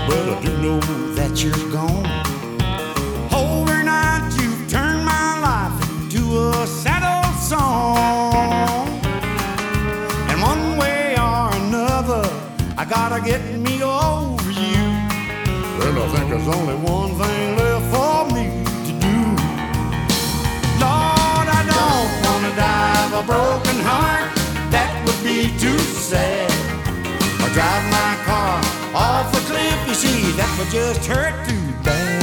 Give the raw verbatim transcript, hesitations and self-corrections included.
Well, I do know that you're gone. Overnight, you've turned my life into a sad old song. And one way or another, I gotta get me over you. Well, I think there's only one thing left for me to do. Lord, I don't wanna die of a broken heart. That would be too sad. Or drive my car off a cliff, you see, that would just hurt too bad.